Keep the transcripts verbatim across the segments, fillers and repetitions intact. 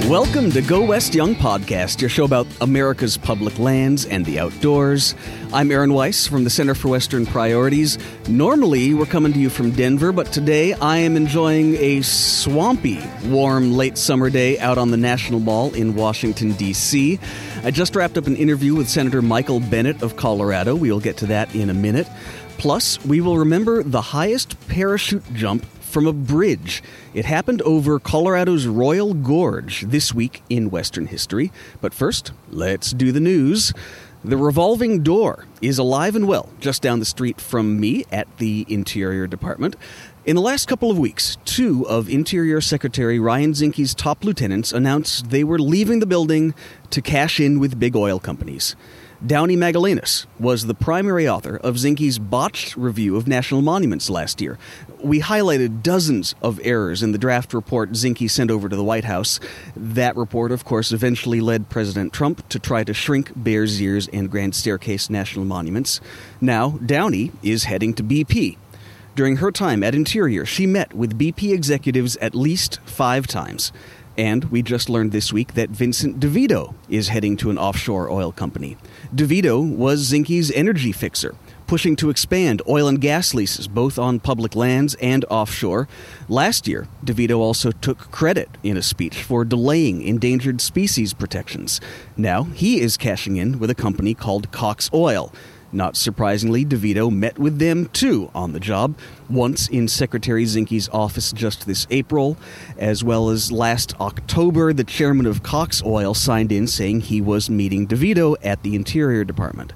Welcome to Go West Young Podcast, your show about America's public lands and the outdoors. I'm Aaron Weiss from the Center for Western Priorities. Normally, we're coming to you from Denver, but today I am enjoying a swampy, warm, late summer day out on the National Mall in Washington, D C I just wrapped up an interview with Senator Michael Bennet of Colorado. We'll get to that in a minute. Plus, we will remember the highest parachute jump from a bridge. It happened over Colorado's Royal Gorge this week in Western history. But first, let's do the news. The revolving door is alive and well just down the street from me at the Interior Department. In the last couple of weeks, two of Interior Secretary Ryan Zinke's top lieutenants announced they were leaving the building to cash in with big oil companies. Downey Magellanes was the primary author of Zinke's botched review of national monuments last year. We highlighted dozens of errors in the draft report Zinke sent over to the White House. That report, of course, eventually led President Trump to try to shrink Bears Ears and Grand Staircase national monuments. Now, Downey is heading to B P. During her time at Interior, she met with B P executives at least five times. And we just learned this week that Vincent DeVito is heading to an offshore oil company. DeVito was Zinke's energy fixer, pushing to expand oil and gas leases both on public lands and offshore. Last year, DeVito also took credit in a speech for delaying endangered species protections. Now he is cashing in with a company called Cox Oil. Not surprisingly, DeVito met with them, too, on the job, once in Secretary Zinke's office just this April, as well as last October, the chairman of Cox Oil signed in saying he was meeting DeVito at the Interior Department.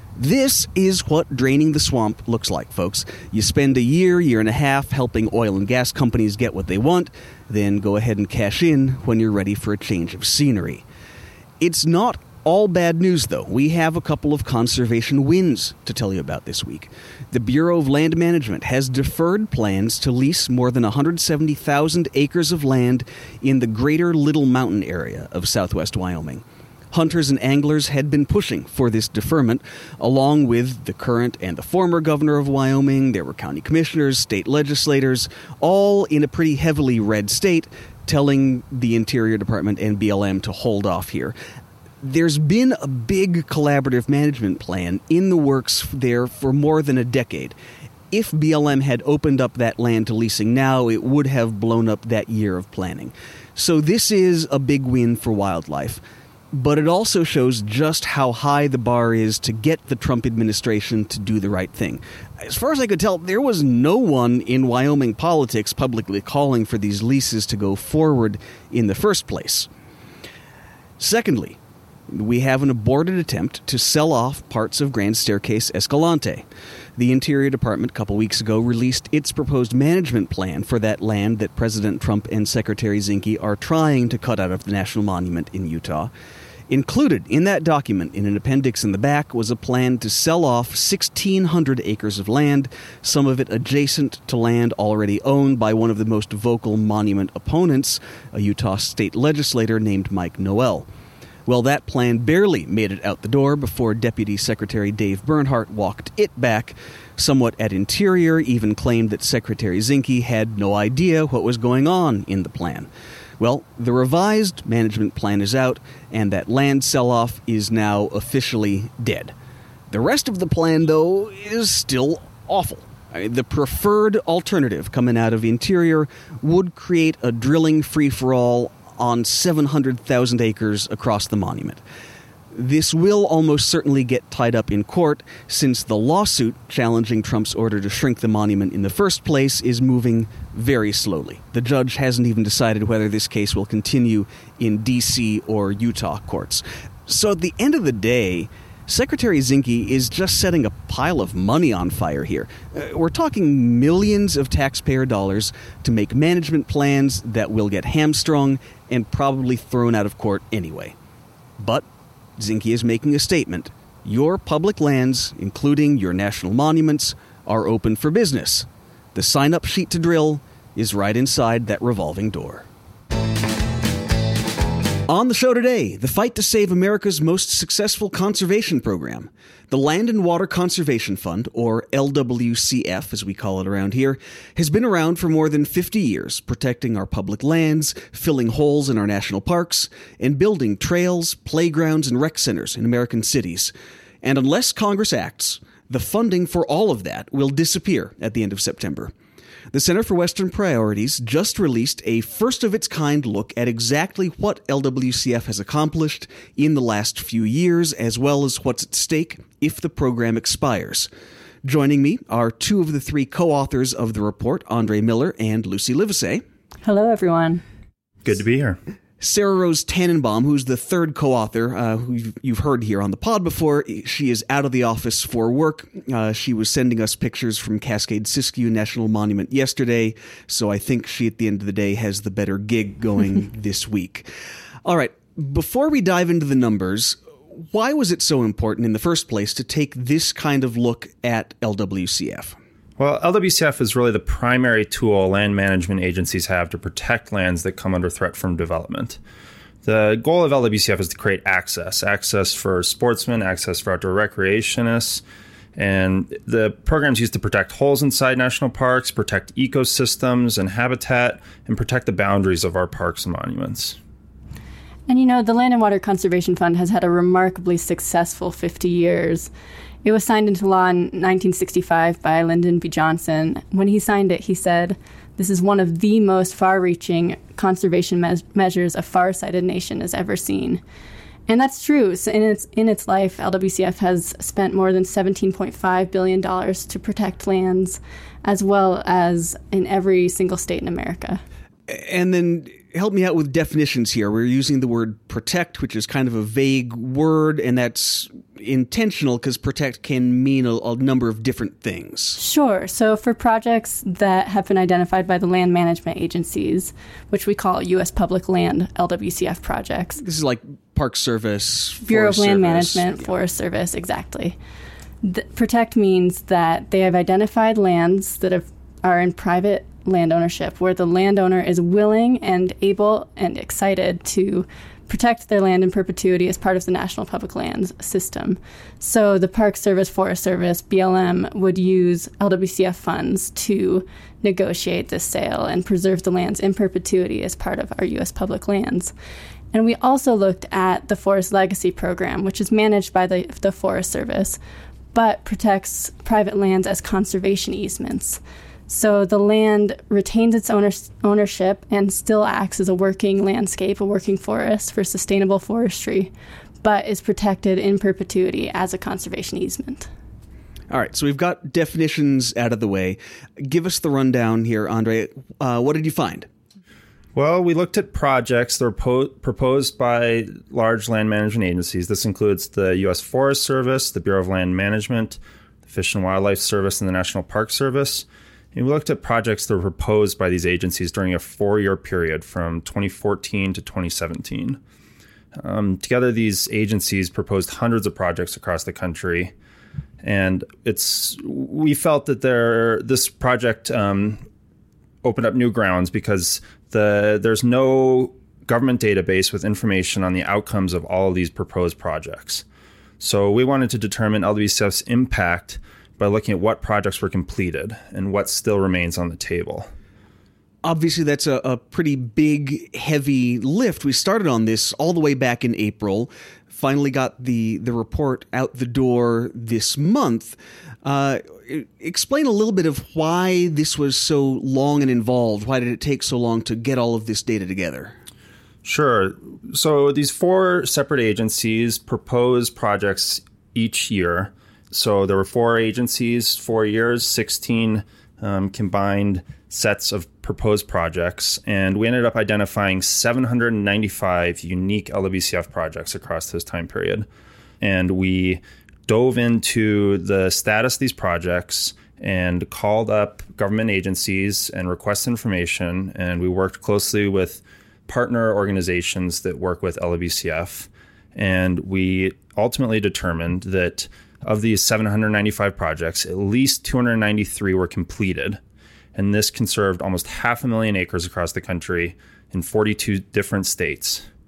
This is what draining the swamp looks like, folks. You spend a year, year and a half helping oil and gas companies get what they want, then go ahead and cash in when you're ready for a change of scenery. It's not all bad news, though. We have a couple of conservation wins to tell you about this week. The Bureau of Land Management has deferred plans to lease more than one hundred seventy thousand acres of land in the greater Little Mountain area of southwest Wyoming. Hunters and anglers had been pushing for this deferment, along with the current and the former governor of Wyoming. There were county commissioners, state legislators, all in a pretty heavily red state, telling the Interior Department and B L M to hold off here. There's been a big collaborative management plan in the works there for more than a decade. If B L M had opened up that land to leasing now, it would have blown up that year of planning. So this is a big win for wildlife. But it also shows just how high the bar is to get the Trump administration to do the right thing. As far as I could tell, there was no one in Wyoming politics publicly calling for these leases to go forward in the first place. Secondly, we have an aborted attempt to sell off parts of Grand Staircase Escalante. The Interior Department a couple weeks ago released its proposed management plan for that land that President Trump and Secretary Zinke are trying to cut out of the national monument in Utah. Included in that document, in an appendix in the back, was a plan to sell off sixteen hundred acres of land, some of it adjacent to land already owned by one of the most vocal monument opponents, a Utah state legislator named Mike Noel. Well, that plan barely made it out the door before Deputy Secretary Dave Bernhardt walked it back. Somewhat at Interior even claimed that Secretary Zinke had no idea what was going on in the plan. Well, the revised management plan is out, and that land sell-off is now officially dead. The rest of the plan, though, is still awful. I mean, the preferred alternative coming out of Interior would create a drilling free-for-all on seven hundred thousand acres across the monument. This will almost certainly get tied up in court, since the lawsuit challenging Trump's order to shrink the monument in the first place is moving very slowly. The judge hasn't even decided whether this case will continue in D C or Utah courts. So at the end of the day, Secretary Zinke is just setting a pile of money on fire here. Uh, we're talking millions of taxpayer dollars to make management plans that will get hamstrung and probably thrown out of court anyway. But Zinke is making a statement. Your public lands, including your national monuments, are open for business. The sign-up sheet to drill is right inside that revolving door. On the show today, the fight to save America's most successful conservation program. The Land and Water Conservation Fund, or L W C F as we call it around here, has been around for more than fifty years, protecting our public lands, filling holes in our national parks, and building trails, playgrounds, and rec centers in American cities. And unless Congress acts, the funding for all of that will disappear at the end of September. The Center for Western Priorities just released a first-of-its-kind look at exactly what L W C F has accomplished in the last few years, as well as what's at stake if the program expires. Joining me are two of the three co-authors of the report, Andre Miller and Lucy Livesay. Hello, everyone. Good to be here. Sarah Rose Tannenbaum, who's the third co-author, uh, who you've heard here on the pod before. She is out of the office for work. Uh, she was sending us pictures from Cascade Siskiyou National Monument yesterday, so I think she, at the end of the day, has the better gig going this week. All right, before we dive into the numbers, why was it so important in the first place to take this kind of look at L W C F? Well, L W C F is really the primary tool land management agencies have to protect lands that come under threat from development. The goal of L W C F is to create access, access for sportsmen, access for outdoor recreationists, and the program's used to protect holes inside national parks, protect ecosystems and habitat, and protect the boundaries of our parks and monuments. And you know, the Land and Water Conservation Fund has had a remarkably successful fifty years. It was signed into law in nineteen sixty-five by Lyndon B. Johnson. When he signed it, he said, "This is one of the most far-reaching conservation me- measures a far-sighted nation has ever seen." And that's true. So in its in its life, L W C F has spent more than seventeen point five billion dollars to protect lands, as well as in every single state in America. And then help me out with definitions here. We're using the word protect, which is kind of a vague word, and that's intentional because protect can mean a, a number of different things. Sure. So for projects that have been identified by the land management agencies, which we call U S Public Land L W C F projects. This is like Park Service, Bureau of Land Service. Management, Yeah. Forest Service, exactly. The, protect means that they have identified lands that have, are in private land ownership, where the landowner is willing and able and excited to protect their land in perpetuity as part of the National Public Lands system. So the Park Service, Forest Service, B L M would use L W C F funds to negotiate this sale and preserve the lands in perpetuity as part of our U S public lands. And we also looked at the Forest Legacy Program, which is managed by the, the Forest Service, but protects private lands as conservation easements. So the land retains its owner- ownership and still acts as a working landscape, a working forest for sustainable forestry, but is protected in perpetuity as a conservation easement. All right, so we've got definitions out of the way. Give us the rundown here, Andre. Uh, what did you find? Well, we looked at projects that were po- proposed by large land management agencies. This includes the U S Forest Service, the Bureau of Land Management, the Fish and Wildlife Service, and the National Park Service. And we looked at projects that were proposed by these agencies during a four-year period from twenty fourteen to twenty seventeen. Um, together, these agencies proposed hundreds of projects across the country. And it's we felt that there this project um, opened up new grounds because the there's no government database with information on the outcomes of all of these proposed projects. So we wanted to determine L W C F's impact by looking at what projects were completed and what still remains on the table. Obviously, that's a, a pretty big, heavy lift. We started on this all the way back in April, finally got the, the report out the door this month. Uh, explain a little bit of why this was so long and involved. Why did it take so long to get all of this data together? Sure. So these four separate agencies propose projects each year. So there were four agencies, four years, sixteen um, combined sets of proposed projects. And we ended up identifying seven hundred ninety-five unique L W C F projects across this time period. And we dove into the status of these projects and called up government agencies and requested information. And we worked closely with partner organizations that work with L W C F. And we ultimately determined that of these seven hundred ninety-five projects, at least two hundred ninety-three were completed. And this conserved almost half a million acres across the country in forty-two different states.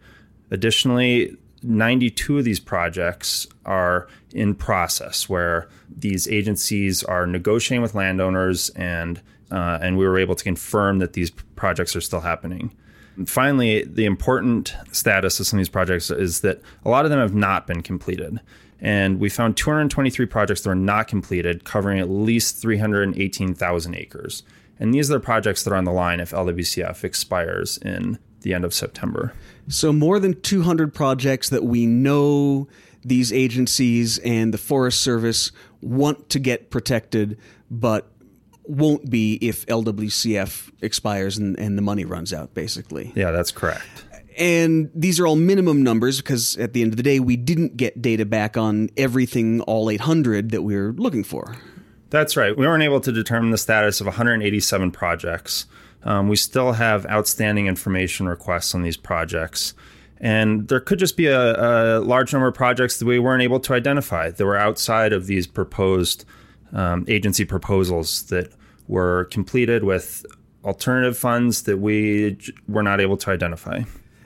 Additionally, ninety-two of these projects are in process where these agencies are negotiating with landowners, and uh, and we were able to confirm that these projects are still happening. And finally, the important status of some of these projects is that a lot of them have not been completed. And we found two hundred twenty-three projects that are not completed, covering at least three hundred eighteen thousand acres. And these are the projects that are on the line if L W C F expires in the end of September. So more than two hundred projects that we know these agencies and the Forest Service want to get protected, but won't be if L W C F expires and, and the money runs out, basically. Yeah, that's correct. And these are all minimum numbers because at the end of the day, we didn't get data back on everything, all eight hundred that we were looking for. That's right. We weren't able to determine the status of one hundred eighty-seven projects. Um, we still have outstanding information requests on these projects. And there could just be a, a large number of projects that we weren't able to identify that were outside of these proposed um, agency proposals that were completed with alternative funds that we j- were not able to identify.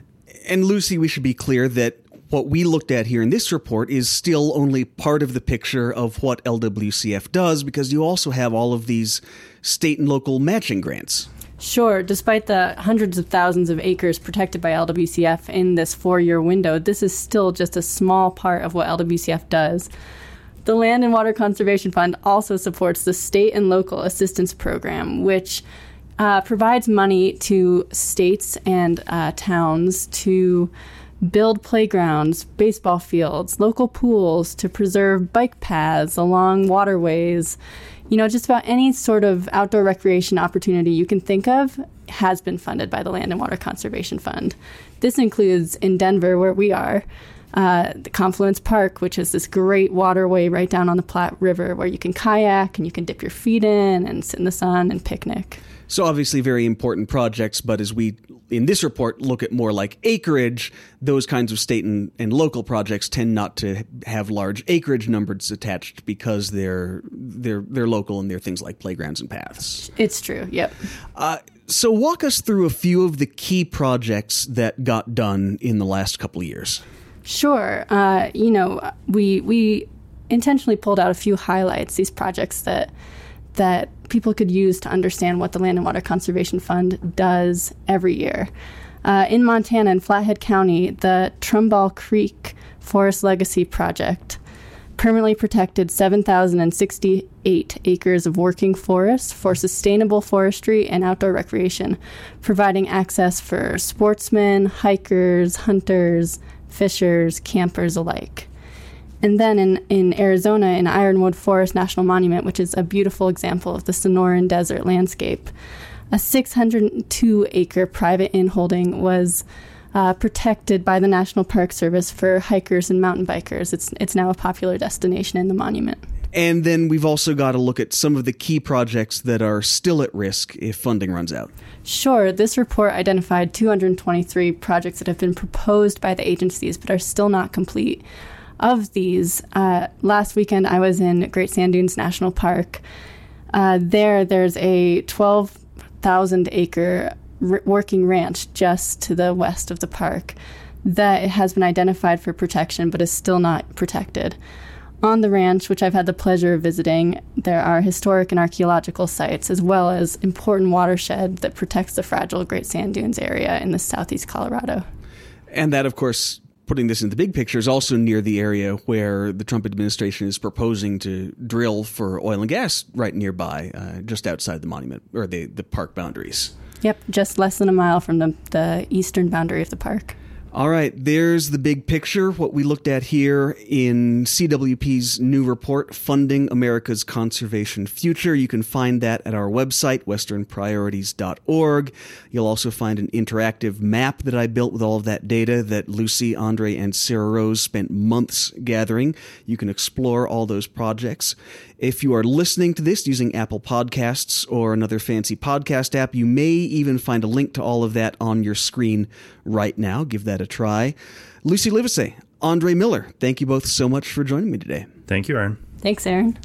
And Lucy, we should be clear that what we looked at here in this report is still only part of the picture of what L W C F does, because you also have all of these state and local matching grants. Sure. Despite the hundreds of thousands of acres protected by L W C F in this four-year window, this is still just a small part of what L W C F does. The Land and Water Conservation Fund also supports the State and Local Assistance Program, which uh, provides money to states and uh, towns to build playgrounds, baseball fields, local pools, to preserve bike paths along waterways. You know, just about any sort of outdoor recreation opportunity you can think of has been funded by the Land and Water Conservation Fund. This includes in Denver, where we are, uh, the Confluence Park, which is this great waterway right down on the Platte River where you can kayak and you can dip your feet in and sit in the sun and picnic. So obviously very important projects, but as we, in this report, look at more like acreage, those kinds of state and, and local projects tend not to have large acreage numbers attached because they're they're they're local and they're things like playgrounds and paths. It's true, yep. Uh, so walk us through a few of the key projects that got done in the last couple of years. Sure. Uh, you know, we we intentionally pulled out a few highlights, these projects that that people could use to understand what the Land and Water Conservation Fund does every year. Uh, in Montana, in Flathead County, the Trumbull Creek Forest Legacy Project permanently protected seven thousand sixty-eight acres of working forest for sustainable forestry and outdoor recreation, providing access for sportsmen, hikers, hunters, fishers, campers alike. And then in, in Arizona, in Ironwood Forest National Monument, which is a beautiful example of the Sonoran Desert landscape, a six hundred two acre private inholding was uh, protected by the National Park Service for hikers and mountain bikers. It's it's now a popular destination in the monument. And then we've also got to look at some of the key projects that are still at risk if funding runs out. Sure. This report identified two hundred twenty-three projects that have been proposed by the agencies but are still not complete. Of these, uh, last weekend I was in Great Sand Dunes National Park. Uh, there, there's a twelve thousand acre r- working ranch just to the west of the park that has been identified for protection but is still not protected. On the ranch, which I've had the pleasure of visiting, there are historic and archaeological sites as well as important watershed that protects the fragile Great Sand Dunes area in the southeast Colorado. And that, of course, putting this in the big picture, is also near the area where the Trump administration is proposing to drill for oil and gas right nearby, uh, just outside the monument or the, the park boundaries. Yep, just less than a mile from the, the eastern boundary of the park. All right, there's the big picture, what we looked at here in C W P's new report, Funding America's Conservation Future. You can find that at our website, western priorities dot org. You'll also find an interactive map that I built with all of that data that Lucy, Andre, and Sarah Rose spent months gathering. You can explore all those projects. If you are listening to this using Apple Podcasts or another fancy podcast app, you may even find a link to all of that on your screen right now. Give that a try. Lucy Livesay, Andre Miller, thank you both so much for joining me today. Thank you, Aaron. Thanks, Aaron.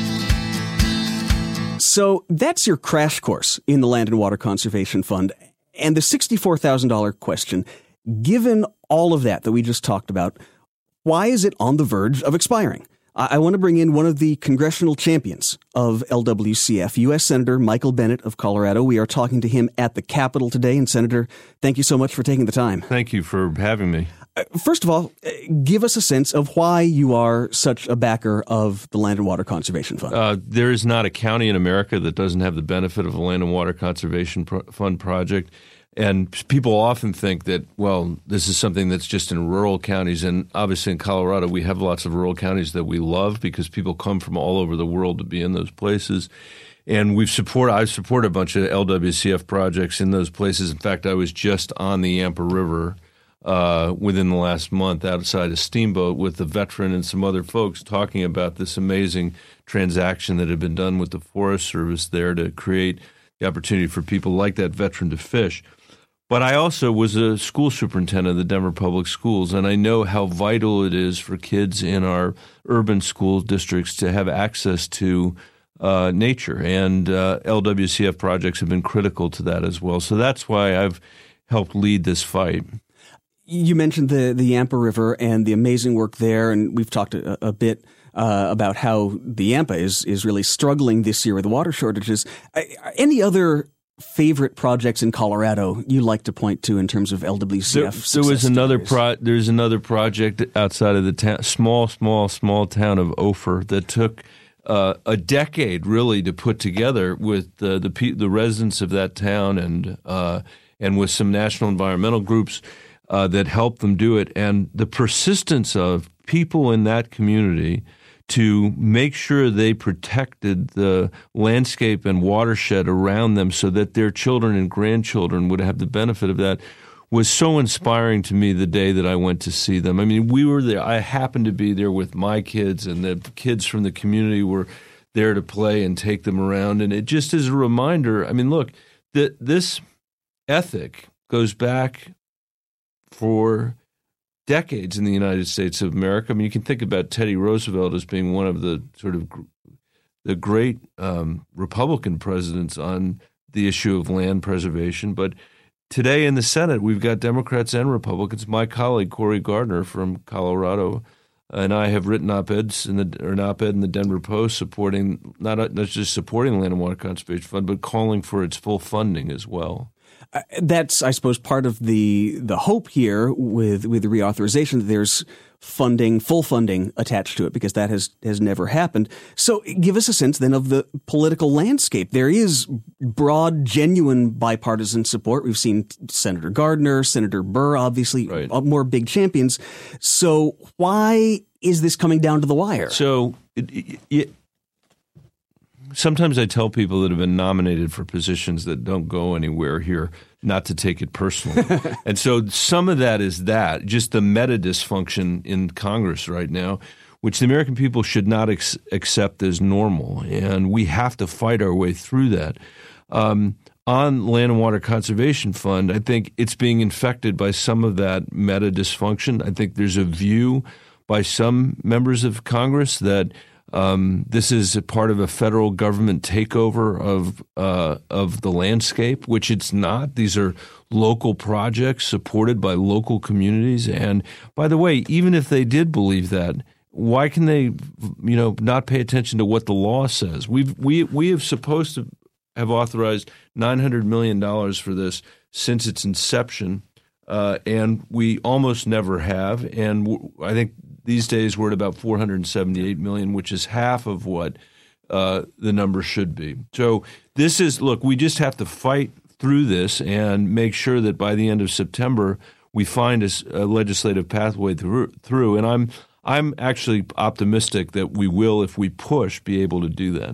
So that's your crash course in the Land and Water Conservation Fund. And the sixty-four thousand dollars question, given all of that that we just talked about, why is it on the verge of expiring? I want to bring in one of the congressional champions of L W C F, U S Senator Michael Bennet of Colorado. We are talking to him at the Capitol today. And Senator, thank you so much for taking the time. Thank you for having me. First of all, give us a sense of why you are such a backer of the Land and Water Conservation Fund. Uh, there is not a county in America that doesn't have the benefit of a Land and Water Conservation Pro- Fund project. And people often think that, well, this is something that's just in rural counties. And obviously in Colorado, we have lots of rural counties that we love because people come from all over the world to be in those places. And we've support, I've supported a bunch of L W C F projects in those places. In fact, I was just on the Yampa River uh, within the last month outside a steamboat with a veteran and some other folks talking about this amazing transaction that had been done with the Forest Service there to create the opportunity for people like that veteran to fish. But I also was a school superintendent of the Denver Public Schools, and I know how vital it is for kids in our urban school districts to have access to uh, nature. And uh, L W C F projects have been critical to that as well. So that's why I've helped lead this fight. You mentioned the, the Yampa River and the amazing work there, and we've talked a, a bit uh, about how the Yampa is, is really struggling this year with the water shortages. Any other favorite projects in Colorado you like to point to in terms of L W C F? There, there was another pro, there's another project outside of the town, small, small, small town of Ophir that took uh, a decade really to put together with the the, the residents of that town and uh, and with some national environmental groups uh, that helped them do it, and the persistence of people in that community to make sure they protected the landscape and watershed around them so that their children and grandchildren would have the benefit of that was so inspiring to me the day that I went to see them. I mean, we were there. I happened to be there with my kids, and the kids from the community were there to play and take them around. And it just is a reminder. I mean, look, th- this ethic goes back for decades in the United States of America. I mean, you can think about Teddy Roosevelt as being one of the sort of gr- the great um, Republican presidents on the issue of land preservation. But today in the Senate, we've got Democrats and Republicans. My colleague, Cory Gardner from Colorado, and I have written op-eds in the, or an op-ed in the Denver Post supporting, not, not just supporting the Land and Water Conservation Fund, but calling for its full funding as well. Uh, that's, I suppose, part of the the hope here with with the reauthorization that there's funding, full funding attached to it, because that has, has never happened. So give us a sense then of the political landscape. There is broad, genuine bipartisan support. We've seen Senator Gardner, Senator Burr, obviously, right. more big champions. So why is this coming down to the wire? So it, it, it, sometimes I tell people that have been nominated for positions that don't go anywhere here not to take it personally. And so some of that is that, just the meta dysfunction in Congress right now, which the American people should not ex- accept as normal. And we have to fight our way through that. Um, on Land and Water Conservation Fund, I think it's being infected by some of that meta dysfunction. I think there's a view by some members of Congress that Um, this is a part of a federal government takeover of uh, of the landscape, which it's not. These are local projects supported by local communities. And by the way, even if they did believe that, why can they, you know, not pay attention to what the law says? We've we we have supposed to have authorized nine hundred million dollars for this since its inception, uh, and we almost never have. And w- I think. These days, we're at about four hundred seventy-eight million dollars, which is half of what uh, the number should be. So this is, look, we just have to fight through this and make sure that by the end of September, we find a, a legislative pathway through, through. And I'm I'm actually optimistic that we will, if we push, be able to do that.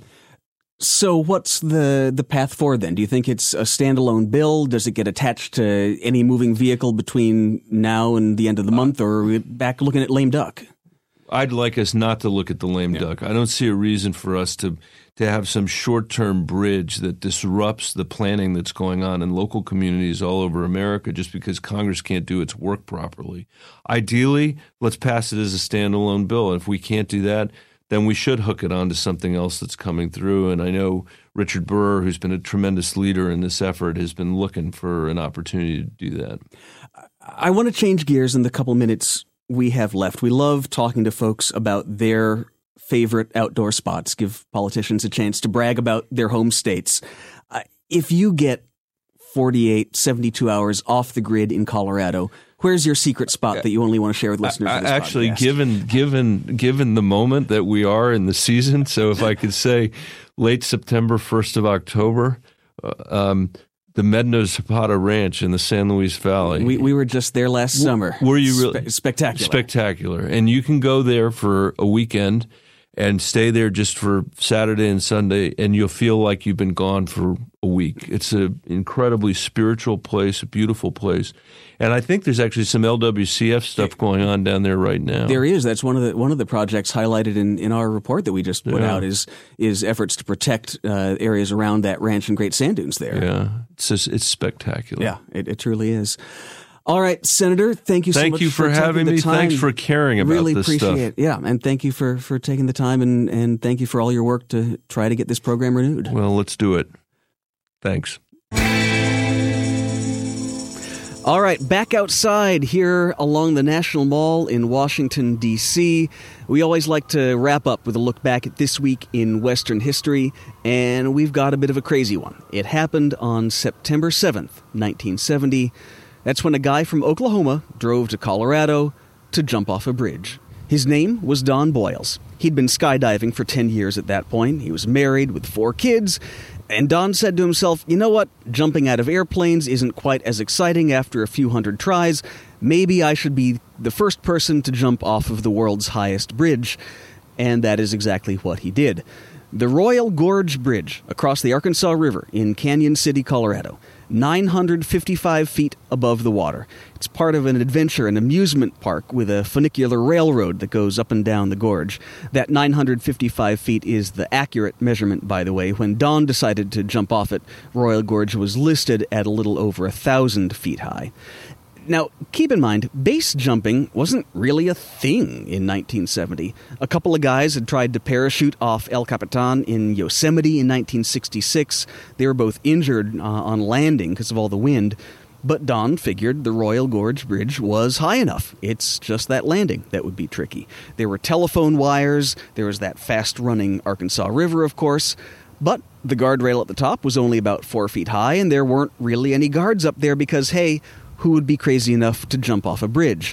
So what's the, the path forward then? Do you think it's a standalone bill? Does it get attached to any moving vehicle between now and the end of the month, or are we back looking at lame duck? I'd like us not to look at the lame yeah. duck. I don't see a reason for us to, to have some short-term bridge that disrupts the planning that's going on in local communities all over America just because Congress can't do its work properly. Ideally, let's pass it as a standalone bill. And if we can't do that, then we should hook it on to something else that's coming through. And I know Richard Burr, who's been a tremendous leader in this effort, has been looking for an opportunity to do that. I want to change gears in the couple minutes we have left. We love talking to folks about their favorite outdoor spots, give politicians a chance to brag about their home states. Uh, if you get forty-eight, seventy-two hours off the grid in Colorado, where's your secret spot that you only want to share with listeners I, of this actually, podcast? given given given the moment that we are in the season, so if I could say late September, first of October, uh, um, the Medno Zapata Ranch in the San Luis Valley. We we were just there last summer. Were you really? Spe- spectacular. Spectacular. And you can go there for a weekend and stay there just for Saturday and Sunday, and you'll feel like you've been gone for a week. It's an incredibly spiritual place, a beautiful place. And I think there's actually some L W C F stuff going on down there right now. There is. That's one of the one of the projects highlighted in, in our report that we just put Yeah. out is is efforts to protect uh, areas around that ranch and Great Sand Dunes there. Yeah, it's just, it's spectacular. Yeah, it, it truly is. All right, Senator, thank you so Thank much you for, for having taking me. the time. Thanks for caring about really this appreciate stuff. it. Yeah, and thank you for, for taking the time, and, and thank you for all your work to try to get this program renewed. Well, let's do it. Thanks. All right, back outside here along the National Mall in Washington, D C We always like to wrap up with a look back at this week in Western history, and we've got a bit of a crazy one. It happened on September seventh, nineteen seventy. That's when a guy from Oklahoma drove to Colorado to jump off a bridge. His name was Don Boyles. He'd been skydiving for ten years at that point. He was married with four kids. And Don said to himself, you know what? Jumping out of airplanes isn't quite as exciting after a few hundred tries. Maybe I should be the first person to jump off of the world's highest bridge. And that is exactly what he did. The Royal Gorge Bridge across the Arkansas River in Canyon City, Colorado. nine hundred fifty-five feet above the water. It's part of an adventure and amusement park with a funicular railroad that goes up and down the gorge. That nine hundred fifty-five feet is the accurate measurement, by the way. When Don decided to jump off it, Royal Gorge was listed at a little over one thousand feet high. Now, keep in mind, base jumping wasn't really a thing in nineteen seventy. A couple of guys had tried to parachute off El Capitan in Yosemite in nineteen sixty-six. They were both injured uh, on landing because of all the wind. But Don figured the Royal Gorge Bridge was high enough. It's just that landing that would be tricky. There were telephone wires. There was that fast-running Arkansas River, of course. But the guardrail at the top was only about four feet high, and there weren't really any guards up there because, hey, who would be crazy enough to jump off a bridge?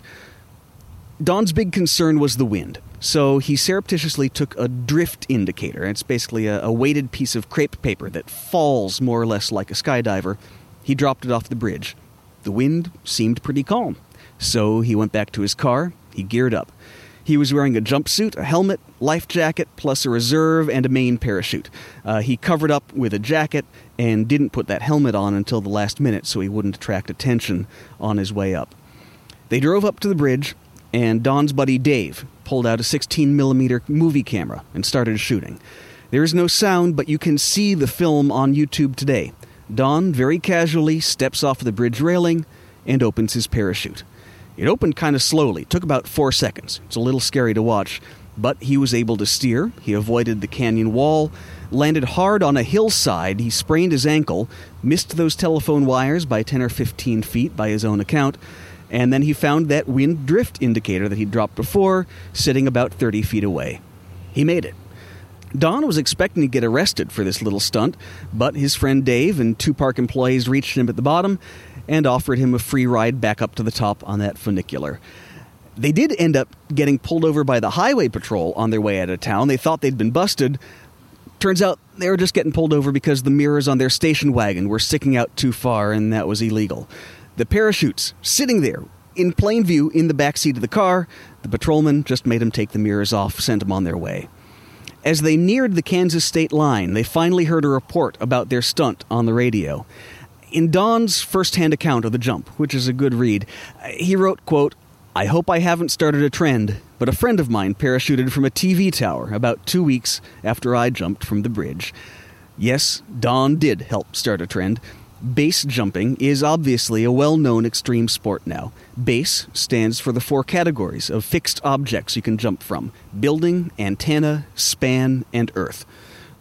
Don's big concern was the wind, so he surreptitiously took a drift indicator. It's basically a, a weighted piece of crepe paper that falls more or less like a skydiver. He dropped it off the bridge. The wind seemed pretty calm, so he went back to his car. He geared up. He was wearing a jumpsuit, a helmet, life jacket, plus a reserve and a main parachute. Uh, he covered up with a jacket and didn't put that helmet on until the last minute so he wouldn't attract attention on his way up. They drove up to the bridge, and Don's buddy Dave pulled out a sixteen millimeter movie camera and started shooting. There is no sound, but you can see the film on YouTube today. Don very casually steps off the bridge railing and opens his parachute. It opened kind of slowly, took about four seconds. It's a little scary to watch, but he was able to steer. He avoided the canyon wall, landed hard on a hillside. He sprained his ankle, missed those telephone wires by ten or fifteen feet by his own account, and then he found that wind drift indicator that he'd dropped before, sitting about thirty feet away. He made it. Don was expecting to get arrested for this little stunt, but his friend Dave and two park employees reached him at the bottom and offered him a free ride back up to the top on that funicular. They did end up getting pulled over by the highway patrol on their way out of town. They thought they'd been busted. Turns out they were just getting pulled over because the mirrors on their station wagon were sticking out too far, and that was illegal. The parachutes sitting there in plain view in the back seat of the car. The patrolman just made them take the mirrors off, sent them on their way. As they neared the Kansas state line, they finally heard a report about their stunt on the radio. In Don's first-hand account of the jump, which is a good read, he wrote, quote, "I hope I haven't started a trend, but a friend of mine parachuted from a T V tower about two weeks after I jumped from the bridge." Yes, Don did help start a trend. Base jumping is obviously a well-known extreme sport now. Base stands for the four categories of fixed objects you can jump from: building, antenna, span, and earth.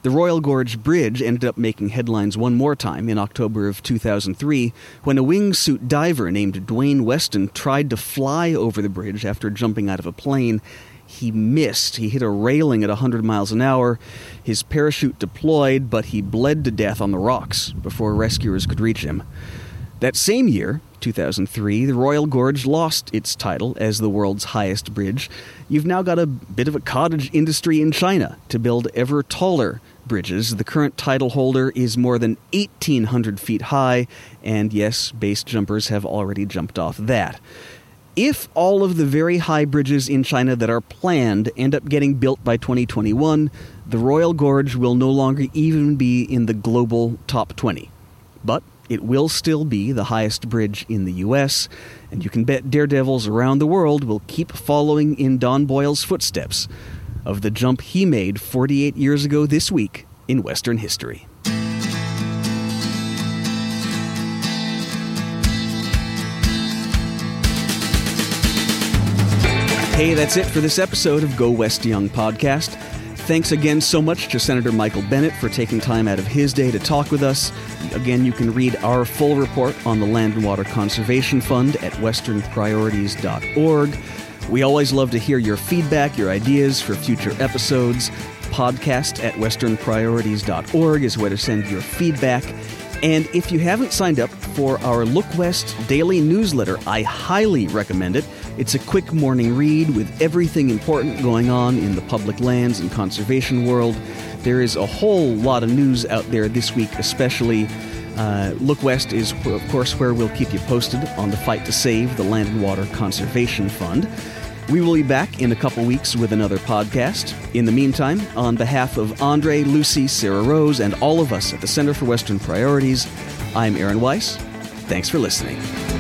The Royal Gorge Bridge ended up making headlines one more time in October of two thousand three when a wingsuit diver named Dwayne Weston tried to fly over the bridge after jumping out of a plane. He missed. He hit a railing at one hundred miles an hour. His parachute deployed, but he bled to death on the rocks before rescuers could reach him. That same year, two thousand three, the Royal Gorge lost its title as the world's highest bridge. You've now got a bit of a cottage industry in China to build ever taller bridges. The current title holder is more than eighteen hundred feet high, and yes, base jumpers have already jumped off that. If all of the very high bridges in China that are planned end up getting built by twenty twenty-one, the Royal Gorge will no longer even be in the global top twenty. But it will still be the highest bridge in the U S, and you can bet daredevils around the world will keep following in Don Boyle's footsteps of the jump he made forty-eight years ago this week in Western history. Hey, that's it for this episode of Go West Young podcast. Thanks again so much to Senator Michael Bennet for taking time out of his day to talk with us. Again, you can read our full report on the Land and Water Conservation Fund at western priorities dot org. We always love to hear your feedback, your ideas for future episodes. Podcast at western priorities dot org is where to send your feedback. And if you haven't signed up for our Look West daily newsletter, I highly recommend it. It's a quick morning read with everything important going on in the public lands and conservation world. There is a whole lot of news out there this week, especially. Uh, Look West is, of course, where we'll keep you posted on the fight to save the Land and Water Conservation Fund. We will be back in a couple weeks with another podcast. In the meantime, on behalf of Andre, Lucy, Sarah Rose, and all of us at the Center for Western Priorities, I'm Aaron Weiss. Thanks for listening.